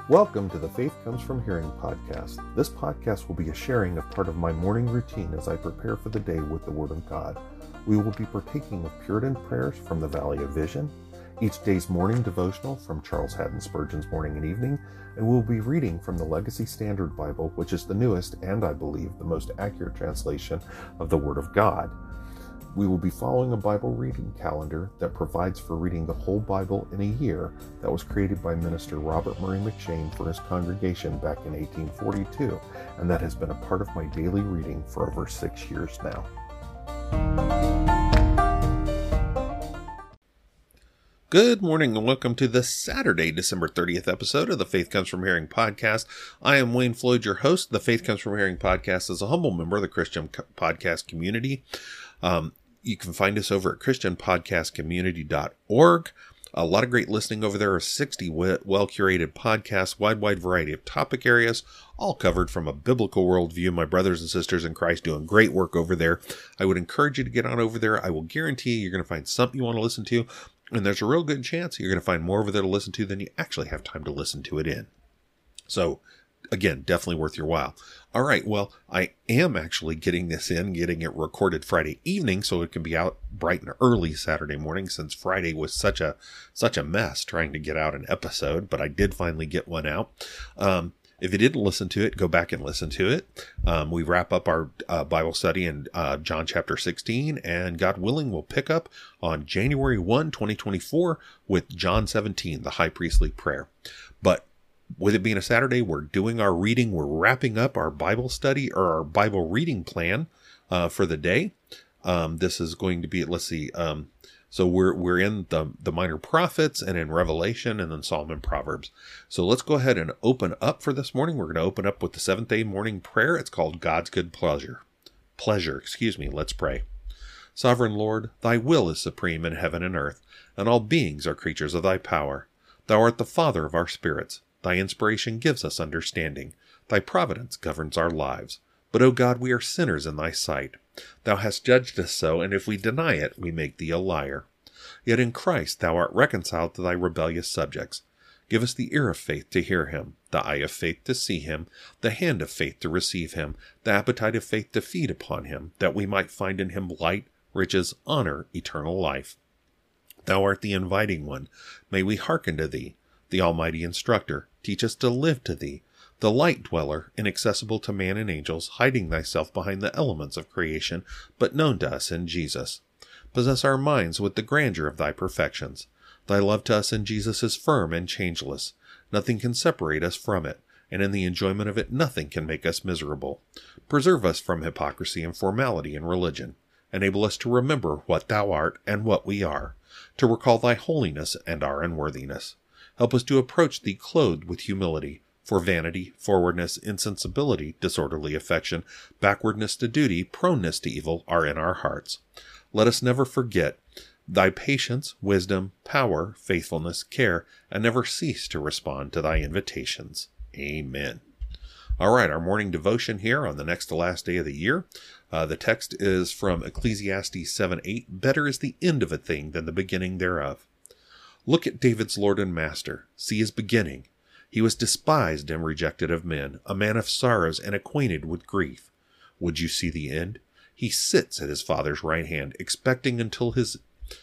Welcome to the Faith Comes From Hearing podcast. This podcast will be a sharing of part of my morning routine as I prepare for the day with the Word of God. We will be partaking of Puritan prayers from the Valley of Vision, each day's morning devotional from Charles Haddon Spurgeon's Morning and Evening, and we'll be reading from the Legacy Standard Bible, which is the newest and, I believe, the most accurate translation of the Word of God. We will be following a Bible reading calendar that provides for reading the whole Bible in a year that was created by Minister Robert Murray McCheyne for his congregation back in 1842, and that has been a part of my daily reading for over 6 years now. Good morning and welcome to the Saturday, December 30th episode of the Faith Comes From Hearing podcast. I am Wayne Floyd, your host. The Faith Comes From Hearing podcast is a humble member of the Christian podcast community. You can find us over at christianpodcastcommunity.org. A lot of great listening over there. 60 well-curated podcasts, wide variety of topic areas, all covered from a biblical worldview. My brothers and sisters in Christ doing great work over there. I would encourage you to get on over there. I will guarantee you're going to find something you want to listen to, and there's a real good chance you're going to find more over there to listen to than you actually have time to listen to it in. So, again, definitely worth your while. All right, well, I am actually getting it recorded Friday evening so it can be out bright and early Saturday morning, since Friday was such a mess trying to get out an episode, but I did finally get one out. If you didn't listen to it, go back and listen to it. We wrap up our Bible study in John chapter 16, and God willing, we'll pick up on January 1, 2024 with John 17, the high priestly prayer. But with it being a Saturday, we're doing our reading. We're wrapping up our Bible study or our Bible reading plan for the day. This is going to be, so we're in the minor prophets and in Revelation and then Psalm and Proverbs. So let's go ahead and open up for this morning. We're going to open up with the seventh day morning prayer. It's called God's Good Pleasure. Let's pray. Sovereign Lord, thy will is supreme in heaven and earth, and all beings are creatures of thy power. Thou art the Father of our spirits. Thy inspiration gives us understanding. Thy providence governs our lives. But, O God, we are sinners in thy sight. Thou hast judged us so, and if we deny it, we make thee a liar. Yet in Christ thou art reconciled to thy rebellious subjects. Give us the ear of faith to hear him, the eye of faith to see him, the hand of faith to receive him, the appetite of faith to feed upon him, that we might find in him light, riches, honor, eternal life. Thou art the inviting one. May we hearken to thee. The almighty instructor, teach us to live to thee, the light dweller, inaccessible to man and angels, hiding thyself behind the elements of creation, but known to us in Jesus. Possess our minds with the grandeur of thy perfections. Thy love to us in Jesus is firm and changeless. Nothing can separate us from it, and in the enjoyment of it nothing can make us miserable. Preserve us from hypocrisy and formality in religion. Enable us to remember what thou art and what we are, to recall thy holiness and our unworthiness. Help us to approach thee clothed with humility, for vanity, forwardness, insensibility, disorderly affection, backwardness to duty, proneness to evil are in our hearts. Let us never forget thy patience, wisdom, power, faithfulness, care, and never cease to respond to thy invitations. Amen. All right, our morning devotion here on the next to last day of the year. The text is from Ecclesiastes 7:8. Better is the end of a thing than the beginning thereof. Look at David's Lord and Master. See his beginning. He was despised and rejected of men, a man of sorrows and acquainted with grief. Would you see the end? He sits at his Father's right hand, expecting until his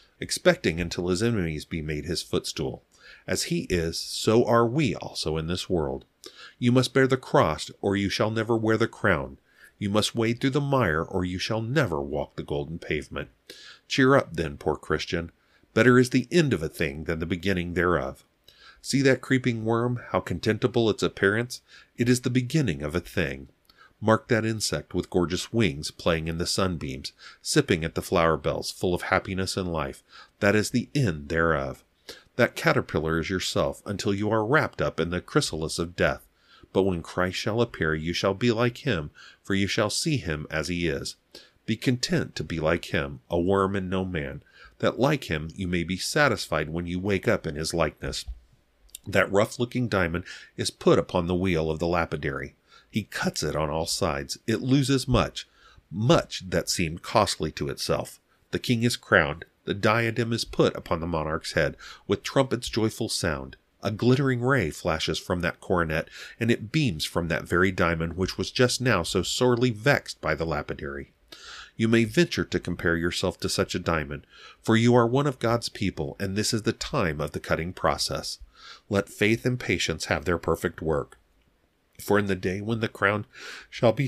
enemies be made his footstool. As he is, so are we also in this world. You must bear the cross, or you shall never wear the crown. You must wade through the mire, or you shall never walk the golden pavement. Cheer up, then, poor Christian. Better is the end of a thing than the beginning thereof. See that creeping worm, how contemptible its appearance? It is the beginning of a thing. Mark that insect with gorgeous wings playing in the sunbeams, sipping at the flower bells, full of happiness and life. That is the end thereof. That caterpillar is yourself, until you are wrapped up in the chrysalis of death. But when Christ shall appear, you shall be like him, for you shall see him as he is. Be content to be like him, a worm and no man, that like him you may be satisfied when you wake up in his likeness. That rough-looking diamond is put upon the wheel of the lapidary. He cuts it on all sides. It loses much that seemed costly to itself. The king is crowned. The diadem is put upon the monarch's head, with trumpets' joyful sound. A glittering ray flashes from that coronet, and it beams from that very diamond which was just now so sorely vexed by the lapidary. You may venture to compare yourself to such a diamond, for you are one of God's people, and this is the time of the cutting process. Let faith and patience have their perfect work. For in the day when the crown shall be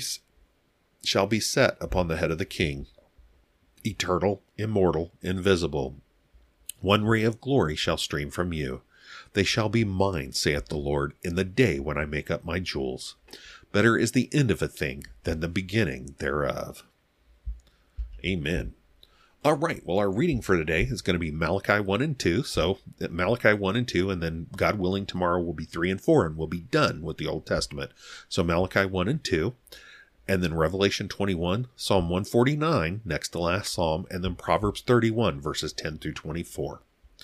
set upon the head of the king, eternal, immortal, invisible, one ray of glory shall stream from you. They shall be mine, saith the Lord, in the day when I make up my jewels. Better is the end of a thing than the beginning thereof. Amen. All right, well, our reading for today is going to be Malachi 1 and 2. So Malachi 1 and 2, and then God willing, tomorrow will be 3 and 4, and we'll be done with the Old Testament. So Malachi 1 and 2, and then Revelation 21, Psalm 149, next to last Psalm, and then Proverbs 31, verses 10 through 24.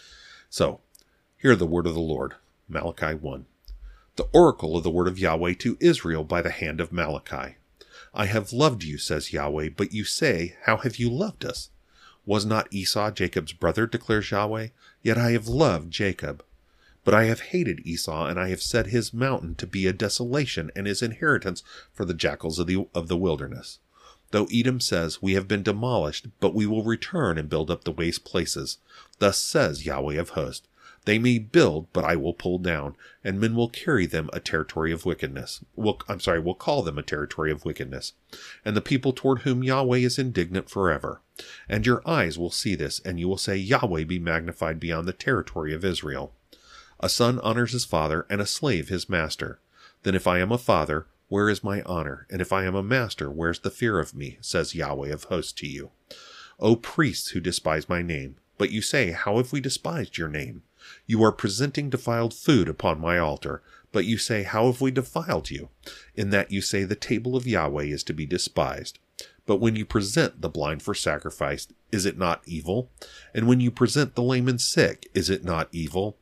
So, hear the word of the Lord, Malachi 1. The oracle of the word of Yahweh to Israel by the hand of Malachi. I have loved you, says Yahweh, but you say, how have you loved us? Was not Esau Jacob's brother, declares Yahweh? Yet I have loved Jacob. But I have hated Esau, and I have set his mountain to be a desolation, and his inheritance for the jackals of the wilderness. Though Edom says, we have been demolished, but we will return and build up the waste places. Thus says Yahweh of hosts. They may build, but I will pull down, and men will carry them a territory of wickedness. Will call them a territory of wickedness, and the people toward whom Yahweh is indignant forever. And your eyes will see this, and you will say, Yahweh be magnified beyond the territory of Israel. A son honors his father, and a slave his master. Then if I am a father, where is my honor? And if I am a master, where's the fear of me? Says Yahweh of hosts to you. O priests who despise my name, but you say, how have we despised your name? You are presenting defiled food upon my altar, but you say, how have we defiled you? In that you say the table of Yahweh is to be despised. But when you present the blind for sacrifice, is it not evil? And when you present the lame and sick, is it not evil?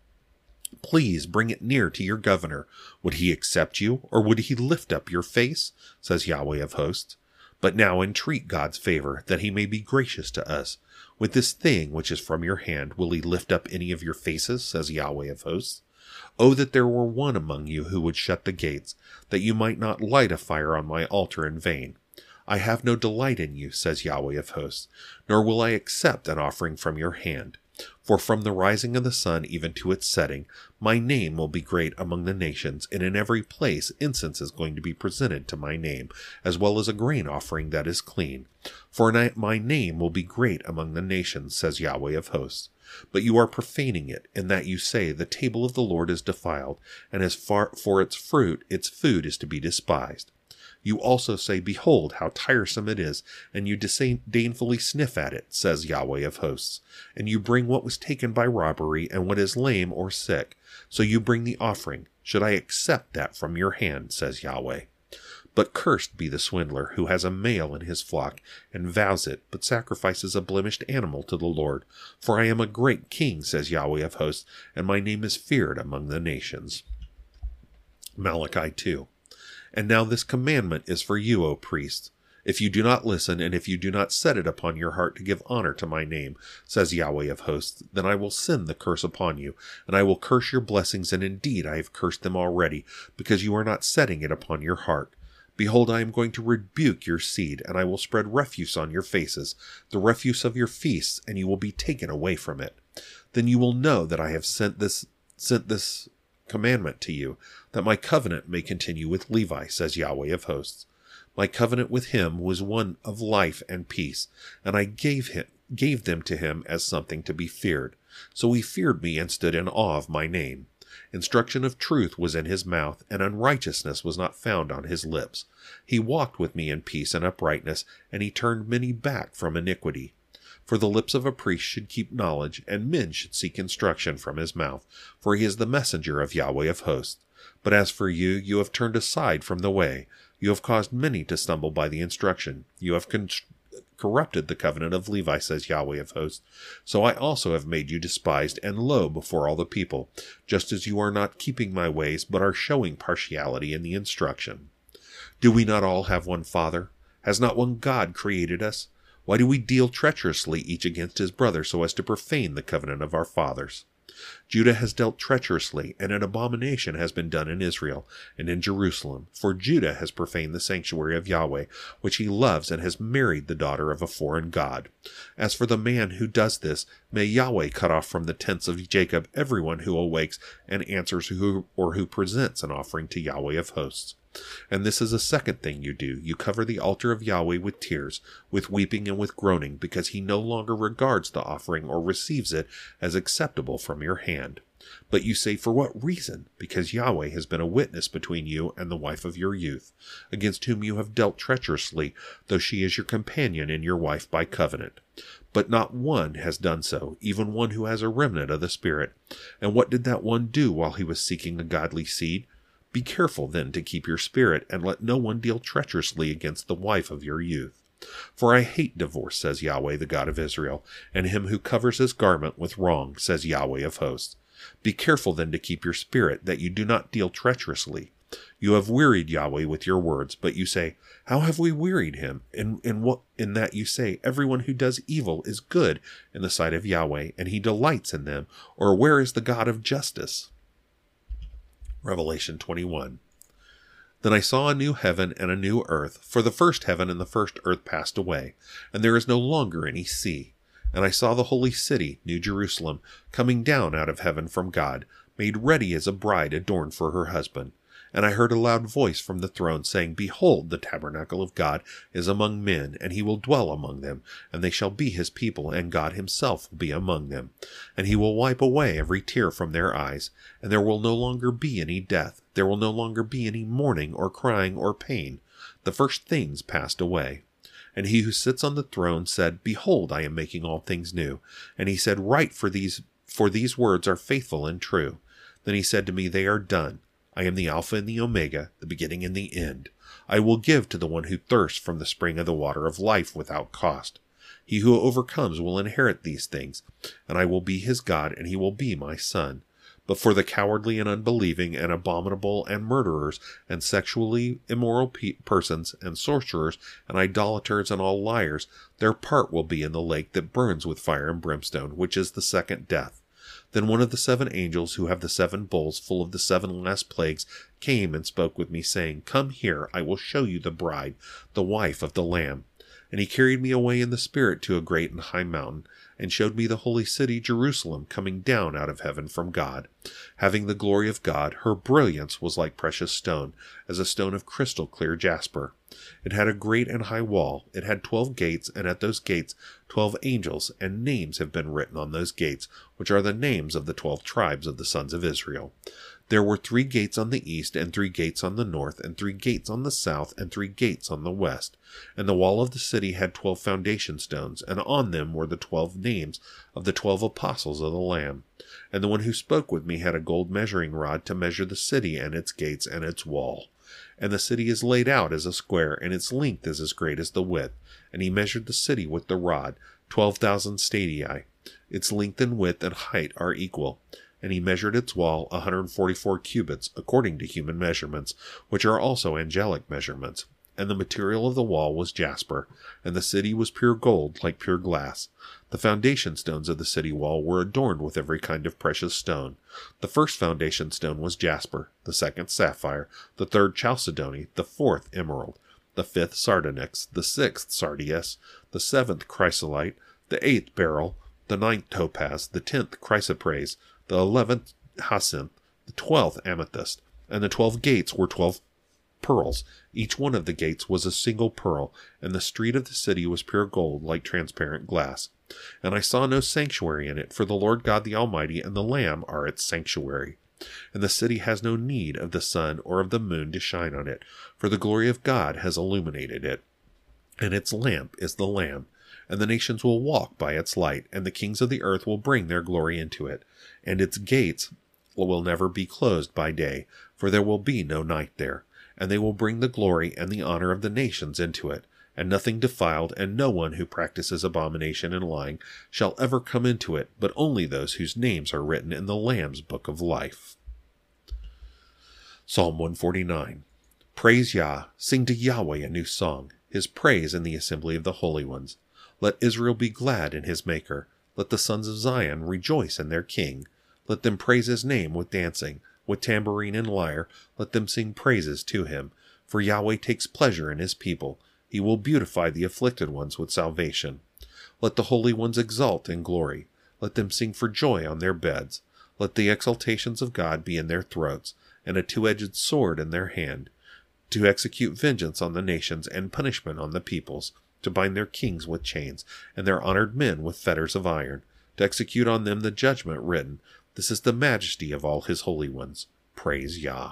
Please bring it near to your governor. Would he accept you, or would he lift up your face? Says Yahweh of hosts. But now entreat God's favor, that he may be gracious to us. With this thing which is from your hand, will he lift up any of your faces? Says Yahweh of hosts. Oh, that there were one among you who would shut the gates, that you might not light a fire on my altar in vain. I have no delight in you, says Yahweh of hosts, nor will I accept an offering from your hand. For from the rising of the sun even to its setting, my name will be great among the nations, and in every place incense is going to be presented to my name, as well as a grain offering that is clean. For my name will be great among the nations, says Yahweh of hosts. But you are profaning it, in that you say, the table of the Lord is defiled, and as far for its fruit, its food is to be despised. You also say, behold, how tiresome it is, and you disdainfully sniff at it, says Yahweh of hosts. And you bring what was taken by robbery, and what is lame or sick. So you bring the offering. Should I accept that from your hand, says Yahweh? But cursed be the swindler who has a male in his flock, and vows it, but sacrifices a blemished animal to the Lord. For I am a great king, says Yahweh of hosts, and my name is feared among the nations. Malachi 2. And now this commandment is for you, O priests. If you do not listen, and if you do not set it upon your heart to give honor to my name, says Yahweh of hosts, then I will send the curse upon you, and I will curse your blessings, and indeed I have cursed them already, because you are not setting it upon your heart. Behold, I am going to rebuke your seed, and I will spread refuse on your faces, the refuse of your feasts, and you will be taken away from it. Then you will know that I have sent this commandment to you, that my covenant may continue with Levi, says Yahweh of hosts. My covenant with him was one of life and peace, and I gave them to him as something to be feared. So he feared me and stood in awe of my name. Instruction of truth was in his mouth, and unrighteousness was not found on his lips. He walked with me in peace and uprightness, and he turned many back from iniquity. For the lips of a priest should keep knowledge, and men should seek instruction from his mouth, for he is the messenger of Yahweh of hosts. But as for you, you have turned aside from the way. You have caused many to stumble by the instruction. You have corrupted the covenant of Levi, says Yahweh of hosts. So I also have made you despised and low before all the people, just as you are not keeping my ways, but are showing partiality in the instruction. Do we not all have one Father? Has not one God created us? Why do we deal treacherously each against his brother so as to profane the covenant of our fathers? Judah has dealt treacherously, and an abomination has been done in Israel and in Jerusalem, for Judah has profaned the sanctuary of Yahweh, which he loves, and has married the daughter of a foreign god. As for the man who does this, may Yahweh cut off from the tents of Jacob everyone who awakes and answers who presents an offering to Yahweh of hosts. And this is a second thing you do. You cover the altar of Yahweh with tears, with weeping and with groaning, because he no longer regards the offering or receives it as acceptable from your hand. But you say, for what reason? Because Yahweh has been a witness between you and the wife of your youth, against whom you have dealt treacherously, though she is your companion and your wife by covenant. But not one has done so, even one who has a remnant of the Spirit. And what did that one do while he was seeking a godly seed? Be careful then to keep your spirit, and let no one deal treacherously against the wife of your youth. For I hate divorce, says Yahweh, the God of Israel, and him who covers his garment with wrong, says Yahweh of hosts. Be careful then to keep your spirit, that you do not deal treacherously. You have wearied Yahweh with your words, but you say, how have we wearied him? In that you say, everyone who does evil is good in the sight of Yahweh, and he delights in them, or where is the God of justice? Revelation 21. Then I saw a new heaven and a new earth, for the first heaven and the first earth passed away, and there is no longer any sea. And I saw the holy city, New Jerusalem, coming down out of heaven from God, made ready as a bride adorned for her husband. And I heard a loud voice from the throne saying, Behold, the tabernacle of God is among men, and he will dwell among them, and they shall be his people, and God himself will be among them. And he will wipe away every tear from their eyes, and there will no longer be any death. There will no longer be any mourning or crying or pain. The first things passed away. And he who sits on the throne said, Behold, I am making all things new. And he said, Write, for these words are faithful and true. Then he said to me, They are done. I am the Alpha and the Omega, the beginning and the end. I will give to the one who thirsts from the spring of the water of life without cost. He who overcomes will inherit these things, and I will be his God, and he will be my son. But for the cowardly and unbelieving and abominable and murderers and sexually immoral persons and sorcerers and idolaters and all liars, their part will be in the lake that burns with fire and brimstone, which is the second death. Then one of the 7 angels who have the 7 bowls full of the 7 last plagues came and spoke with me, saying, Come here, I will show you the bride, the wife of the Lamb. And he carried me away in the Spirit to a great and high mountain, and showed me the holy city Jerusalem coming down out of heaven from God, having the glory of God. Her brilliance was like precious stone, as a stone of crystal clear jasper. It had a great and high wall. It had 12 gates, and at those gates 12 angels, and names have been written on those gates, which are the names of the 12 tribes of the sons of Israel. There were 3 gates on the east, and 3 gates on the north, and 3 gates on the south, and 3 gates on the west. And the wall of the city had 12 foundation stones, and on them were the 12 names of the 12 apostles of the Lamb. And the one who spoke with me had a gold measuring rod to measure the city and its gates and its wall. And the city is laid out as a square, and its length is as great as the width. And he measured the city with the rod, 12,000 stadia. Its length and width and height are equal. And he measured its wall 144 cubits, according to human measurements, which are also angelic measurements. And the material of the wall was jasper, and the city was pure gold, like pure glass. The foundation stones of the city wall were adorned with every kind of precious stone. The first foundation stone was jasper, the second sapphire, the third chalcedony, the fourth emerald, the fifth sardonyx, the sixth sardius, the seventh chrysolite, the 8th beryl, the 9th topaz, the 10th chrysoprase, the 11th jacinth, the 12th amethyst, and the 12 gates were 12 pearls. Each one of the gates was a single pearl, and the street of the city was pure gold, like transparent glass. And I saw no sanctuary in it, for the Lord God the Almighty and the Lamb are its sanctuary. And the city has no need of the sun or of the moon to shine on it, for the glory of God has illuminated it. And its lamp is the Lamb. And the nations will walk by its light, and the kings of the earth will bring their glory into it. And its gates will never be closed by day, for there will be no night there. And they will bring the glory and the honor of the nations into it. And nothing defiled, and no one who practices abomination and lying shall ever come into it, but only those whose names are written in the Lamb's book of life. Psalm 149. Praise Yah, sing to Yahweh a new song, his praise in the assembly of the holy ones. Let Israel be glad in his Maker. Let the sons of Zion rejoice in their King. Let them praise his name with dancing. With tambourine and lyre, let them sing praises to him. For Yahweh takes pleasure in his people. He will beautify the afflicted ones with salvation. Let the holy ones exult in glory. Let them sing for joy on their beds. Let the exaltations of God be in their throats, and a two-edged sword in their hand, to execute vengeance on the nations and punishment on the peoples, to bind their kings with chains, and their honored men with fetters of iron, to execute on them the judgment written. This is the majesty of all his holy ones. Praise Yah.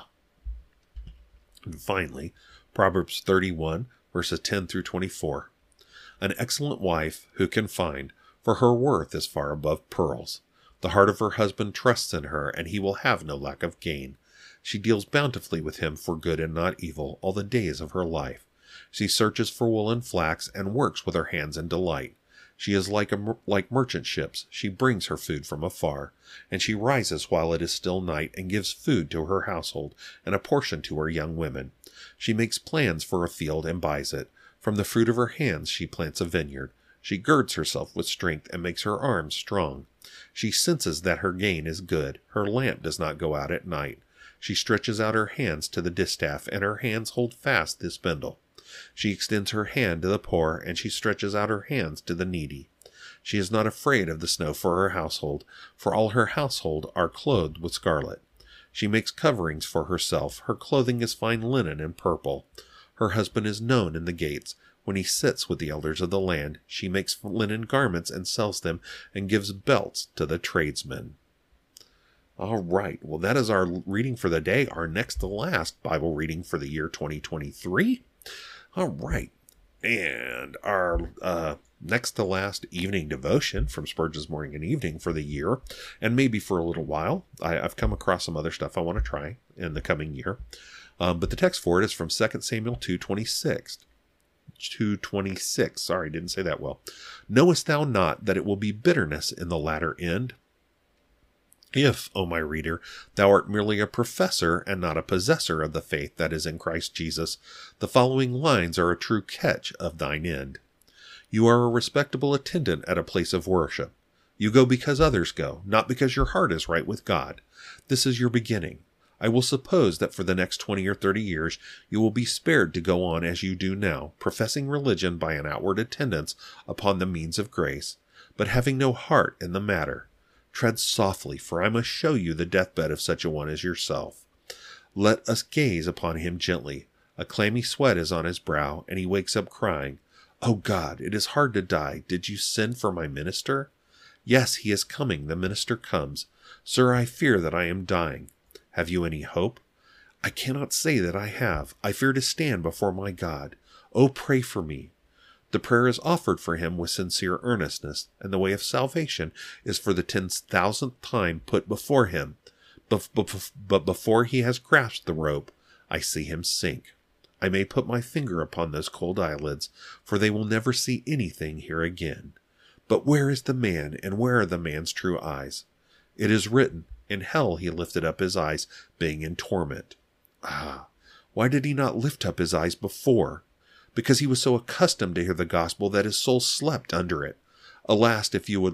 And finally, Proverbs 31, verses 10 through 24. An excellent wife who can find, for her worth is far above pearls. The heart of her husband trusts in her, and he will have no lack of gain. She deals bountifully with him for good and not evil all the days of her life. She searches for wool and flax, and works with her hands in delight. She is like merchant ships. She brings her food from afar, and she rises while it is still night, and gives food to her household, and a portion to her young women. She makes plans for a field and buys it. From the fruit of her hands she plants a vineyard. She girds herself with strength and makes her arms strong. She senses that her gain is good. Her lamp does not go out at night. She stretches out her hands to the distaff, and her hands hold fast the spindle. She extends her hand to the poor, and she stretches out her hands to the needy. She is not afraid of the snow for her household, for all her household are clothed with scarlet. She makes coverings for herself. Her clothing is fine linen and purple. Her husband is known in the gates. When he sits with the elders of the land, she makes linen garments and sells them, and gives belts to the tradesmen. All right, well, that is our reading for the day, our next to last Bible reading for the year 2023. All right, and our next to last evening devotion from Spurgeon's Morning and Evening for the year, and maybe for a little while. I've come across some other stuff I want to try in the coming year. But the text for it is from 2 Samuel 2:26. 2:26. Sorry, didn't say that well. Knowest thou not that it will be bitterness in the latter end? If, O my reader, thou art merely a professor and not a possessor of the faith that is in Christ Jesus, the following lines are a true catch of thine end. You are a respectable attendant at a place of worship. You go because others go, not because your heart is right with God. This is your beginning. I will suppose that for the next 20 or 30 years you will be spared to go on as you do now, professing religion by an outward attendance upon the means of grace, but having no heart in the matter. Tread softly, for I must show you the deathbed of such a one as yourself. Let us gaze upon him gently. A clammy sweat is on his brow, and he wakes up crying, "O God, it is hard to die. Did you send for my minister?" Yes, he is coming. The minister comes. Sir, I fear that I am dying. Have you any hope? I cannot say that I have. I fear to stand before my God. Oh, pray for me. The prayer is offered for him with sincere earnestness, and the way of salvation is for the 10,000th time put before him. But before he has grasped the rope, I see him sink. I may put my finger upon those cold eyelids, for they will never see anything here again. But where is the man, and where are the man's true eyes? It is written, in hell he lifted up his eyes, being in torment. Ah, why did he not lift up his eyes before? Because he was so accustomed to hear the gospel that his soul slept under it. Alas, if you would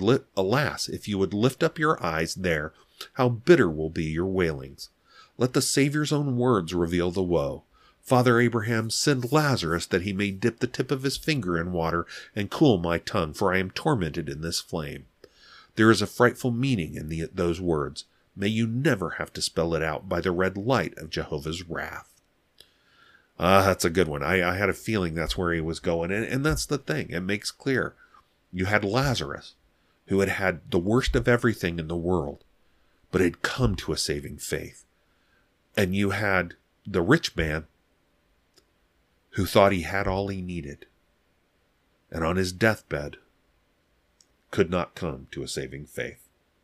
lift up your eyes there, how bitter will be your wailings. Let the Savior's own words reveal the woe. Father Abraham, send Lazarus that he may dip the tip of his finger in water and cool my tongue, for I am tormented in this flame. There is a frightful meaning in those words. May you never have to spell it out by the red light of Jehovah's wrath. That's a good one. I had a feeling that's where he was going. And that's the thing. It makes clear. You had Lazarus, who had had the worst of everything in the world, but had come to a saving faith. And you had the rich man who thought he had all he needed, and on his deathbed could not come to a saving faith.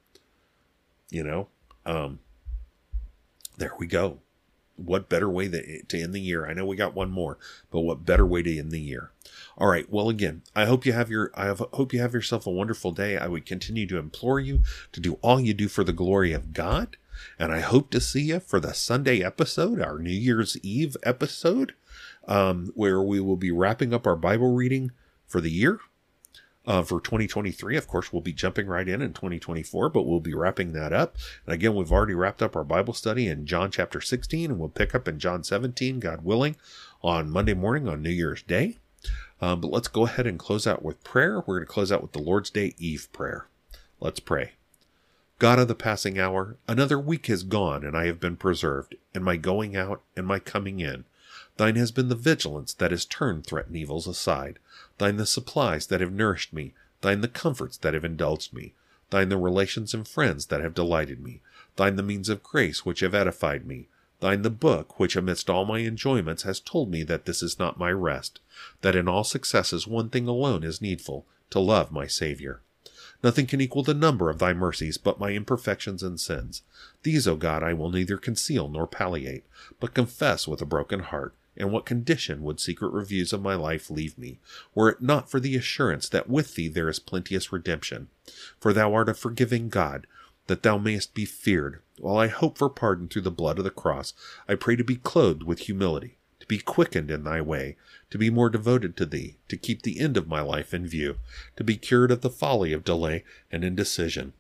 There we go. What better way to end the year? I know we got one more, but what better way to end the year? All right. Well, again, I hope you have yourself a wonderful day. I would continue to implore you to do all you do for the glory of God. And I hope to see you for the Sunday episode, our New Year's Eve episode, where we will be wrapping up our Bible reading for the year. For 2023, of course, we'll be jumping right in 2024, but we'll be wrapping that up. And again, we've already wrapped up our Bible study in John chapter 16, and we'll pick up in John 17, God willing, on Monday morning on New Year's Day. But let's go ahead and close out with prayer. We're going to close out with the Lord's Day Eve prayer. Let's pray. God of the passing hour, another week has gone, and I have been preserved, in my going out and my coming in. Thine has been the vigilance that has turned threatened evils aside. Thine the supplies that have nourished me. Thine the comforts that have indulged me. Thine the relations and friends that have delighted me. Thine the means of grace which have edified me. Thine the book which amidst all my enjoyments has told me that this is not my rest, that in all successes one thing alone is needful, to love my Saviour. Nothing can equal the number of thy mercies but my imperfections and sins. These, O God, I will neither conceal nor palliate, but confess with a broken heart. In what condition would secret reviews of my life leave me, were it not for the assurance that with thee there is plenteous redemption? For thou art a forgiving God, that thou mayest be feared. While I hope for pardon through the blood of the cross, I pray to be clothed with humility, to be quickened in thy way, to be more devoted to thee, to keep the end of my life in view, to be cured of the folly of delay and indecision,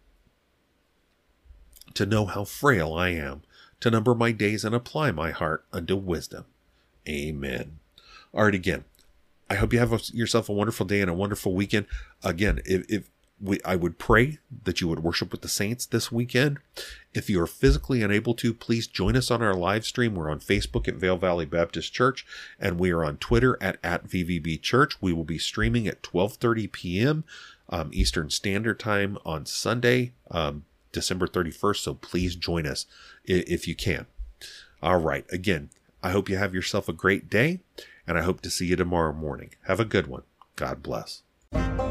to know how frail I am, to number my days and apply my heart unto wisdom. Amen. All right, again, I hope you have yourself a wonderful day and a wonderful weekend. Again, I would pray that you would worship with the saints this weekend. If you are physically unable to, please join us on our live stream. We're on Facebook at Vail Valley Baptist Church, and we are on Twitter at VVB Church. We will be streaming at 12:30 p.m. Eastern Standard Time on Sunday, December 31st, so please join us if you can. All right, again, I hope you have yourself a great day, and I hope to see you tomorrow morning. Have a good one. God bless.